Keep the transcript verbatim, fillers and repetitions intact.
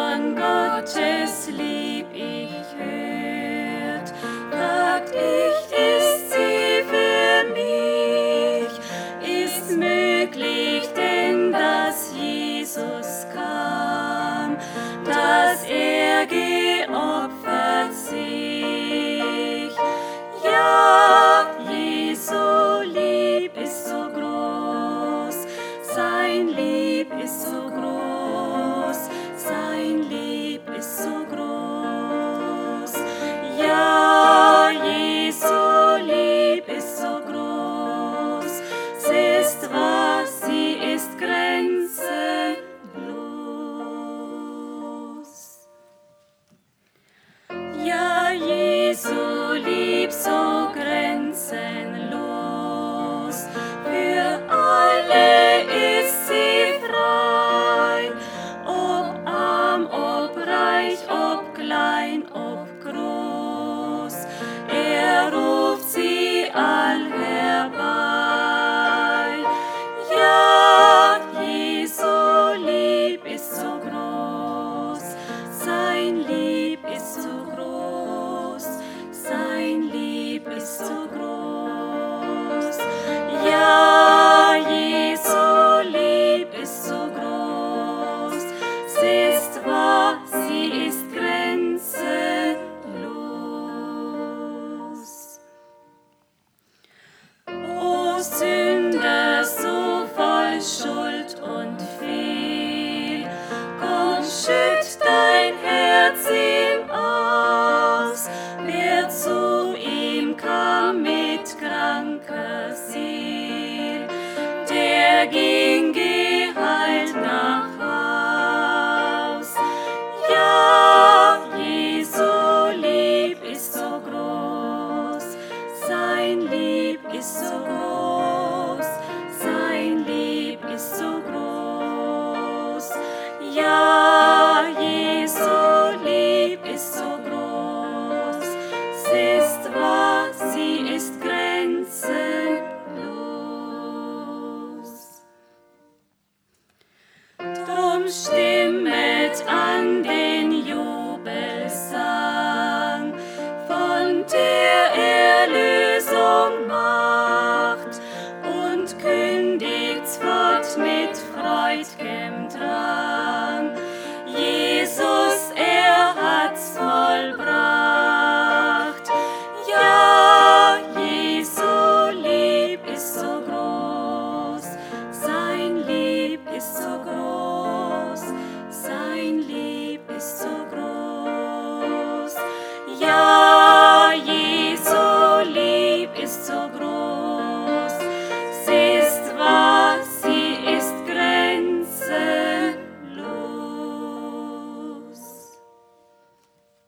von Gottes Lieb ich hört, fragt nicht, ist sie für mich, ist möglich denn, dass Jesus kam, dass er geopfert sich. Ja, Jesu Lieb ist so groß, sein Lieb ist so groß, sein Lieb ist so groß. Ja, Jesu Lieb ist so groß, sie ist wahr, sie ist grenzenlos. Ja, Jesu Lieb so